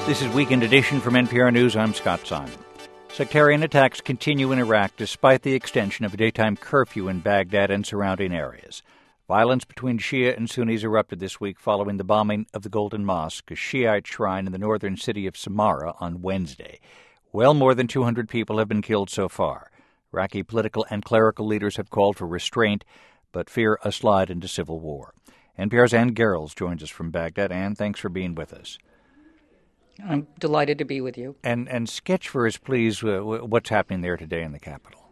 This is Weekend Edition from NPR News. I'm Scott Simon. Sectarian attacks continue in Iraq despite the extension of a daytime curfew in Baghdad and surrounding areas. Violence between Shia and Sunnis erupted this week following the bombing of the Golden Mosque, a Shiite shrine in the northern city of Samarra, on Wednesday. Well more than 200 people have been killed so far. Iraqi political and clerical leaders have called for restraint, but fear a slide into civil war. NPR's Ann Garrels joins us from Baghdad. Ann, thanks for being with us. I'm delighted to be with you. And sketch for us, please, what's happening there today in the capital.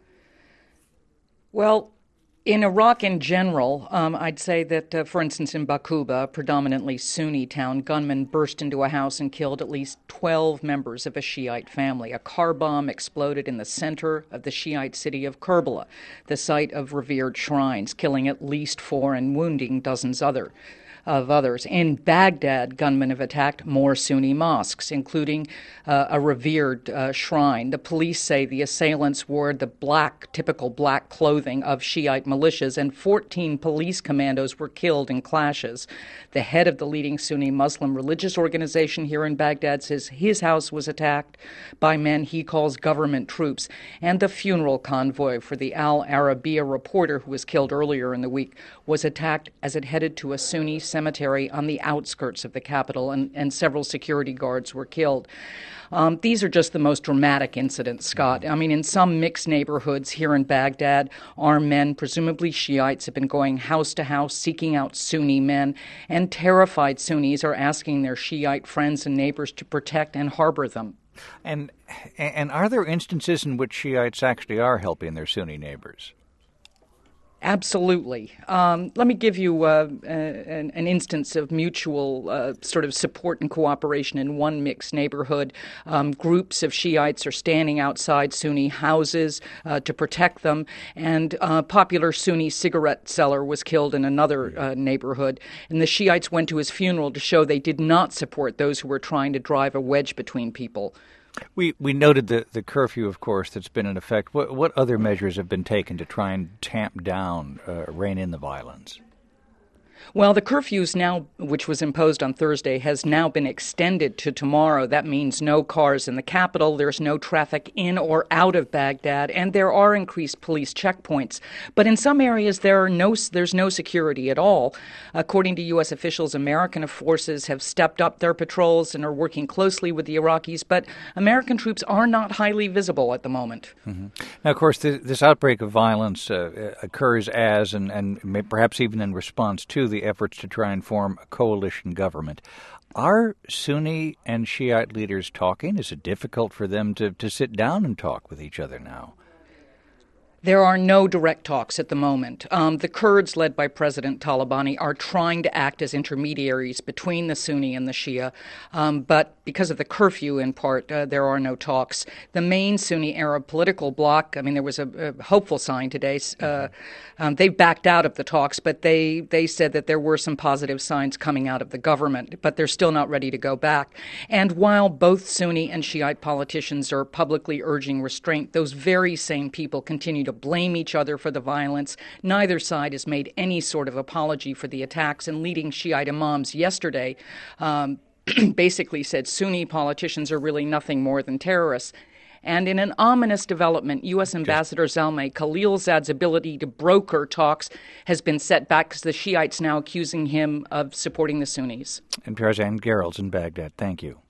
Well, in Iraq in general, I'd say that, for instance, in Baquba, a predominantly Sunni town, gunmen burst into a house and killed at least 12 members of a Shiite family. A car bomb exploded in the center of the Shiite city of Kerbala, the site of revered shrines, killing at least 4 and wounding dozens of others. In Baghdad, gunmen have attacked more Sunni mosques, including a revered shrine. The police say the assailants wore the typical black clothing of Shiite militias, and 14 police commandos were killed in clashes. The head of the leading Sunni Muslim religious organization here in Baghdad says his house was attacked by men he calls government troops, and the funeral convoy for the Al Arabiya reporter who was killed earlier in the week was attacked as it headed to a Sunni cemetery on the outskirts of the capital, and several security guards were killed. These are just the most dramatic incidents, Scott. I mean, in some mixed neighborhoods here in Baghdad, armed men, presumably Shiites, have been going house to house seeking out Sunni men, and terrified Sunnis are asking their Shiite friends and neighbors to protect and harbor them. And are there instances in which Shiites actually are helping their Sunni neighbors? Absolutely. Let me give you an instance of mutual sort of support and cooperation in one mixed neighborhood. Groups of Shiites are standing outside Sunni houses to protect them, and a popular Sunni cigarette seller was killed in another neighborhood, and the Shiites went to his funeral to show they did not support those who were trying to drive a wedge between people. We noted the curfew, of course, that's been in effect. What other measures have been taken to try and tamp down, rein in the violence? Well, the curfews now, which was imposed on Thursday, has now been extended to tomorrow. That means no cars in the capital, there's no traffic in or out of Baghdad, and there are increased police checkpoints. But in some areas, there's no security at all. According to U.S. officials, American forces have stepped up their patrols and are working closely with the Iraqis, but American troops are not highly visible at the moment. Mm-hmm. Now, of course, this outbreak of violence occurs as, and perhaps even in response to, the efforts to try and form a coalition government. Are Sunni and Shiite leaders talking? Is it difficult for them to sit down and talk with each other now? There are no direct talks at the moment. The Kurds, led by President Talabani, are trying to act as intermediaries between the Sunni and the Shia, but because of the curfew, in part, there are no talks. The main Sunni Arab political bloc, I mean, there was a hopeful sign today. They backed out of the talks, but they said that there were some positive signs coming out of the government, but they're still not ready to go back. And while both Sunni and Shiite politicians are publicly urging restraint, those very same people continue to blame each other for the violence. Neither side has made any sort of apology for the attacks, and leading Shiite imams yesterday basically said Sunni politicians are really nothing more than terrorists. And in an ominous development, U.S. Ambassador Zalmay Khalilzad's ability to broker talks has been set back because the Shiites now accusing him of supporting the Sunnis. NPR's Ann Garrels in Baghdad. Thank you.